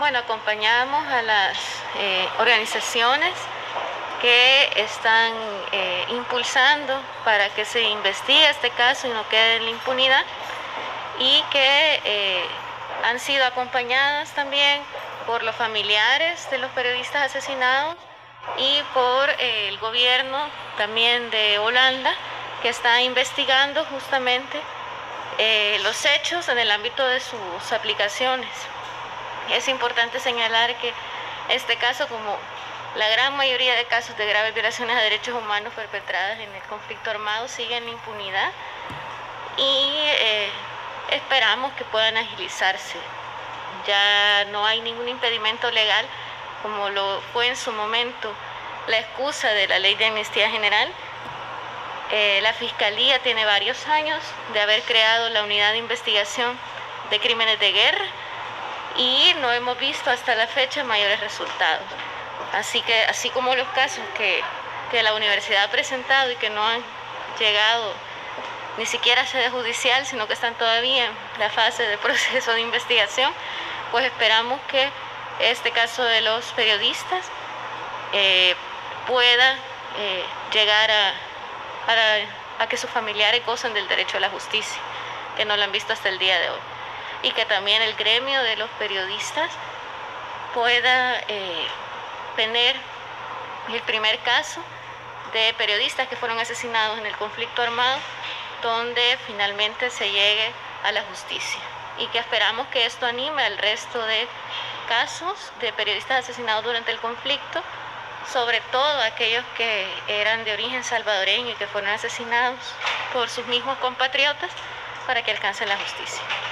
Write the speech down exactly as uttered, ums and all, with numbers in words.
Bueno, acompañamos a las eh, organizaciones que están eh, impulsando para que se investigue este caso y no quede en la impunidad, y que eh, han sido acompañadas también por los familiares de los periodistas asesinados y por eh, el gobierno también de Holanda, que está investigando justamente eh, los hechos en el ámbito de sus aplicaciones. Es importante señalar que este caso, como la gran mayoría de casos de graves violaciones a derechos humanos perpetradas en el conflicto armado, sigue en impunidad y eh, esperamos que puedan agilizarse. Ya no hay ningún impedimento legal, como lo fue en su momento la excusa de la Ley de Amnistía General. Eh, la Fiscalía tiene varios años de haber creado la Unidad de Investigación de Crímenes de Guerra y no hemos visto hasta la fecha mayores resultados. Así que, así como los casos que, que la universidad ha presentado y que no han llegado ni siquiera a sede judicial, sino que están todavía en la fase de proceso de investigación, pues esperamos que este caso de los periodistas eh, pueda eh, llegar a, a, a que sus familiares gocen del derecho a la justicia, que no lo han visto hasta el día de hoy, y que también el gremio de los periodistas pueda eh, tener el primer caso de periodistas que fueron asesinados en el conflicto armado, donde finalmente se llegue a la justicia, y que esperamos que esto anime al resto de casos de periodistas asesinados durante el conflicto, sobre todo aquellos que eran de origen salvadoreño y que fueron asesinados por sus mismos compatriotas, para que alcancen la justicia.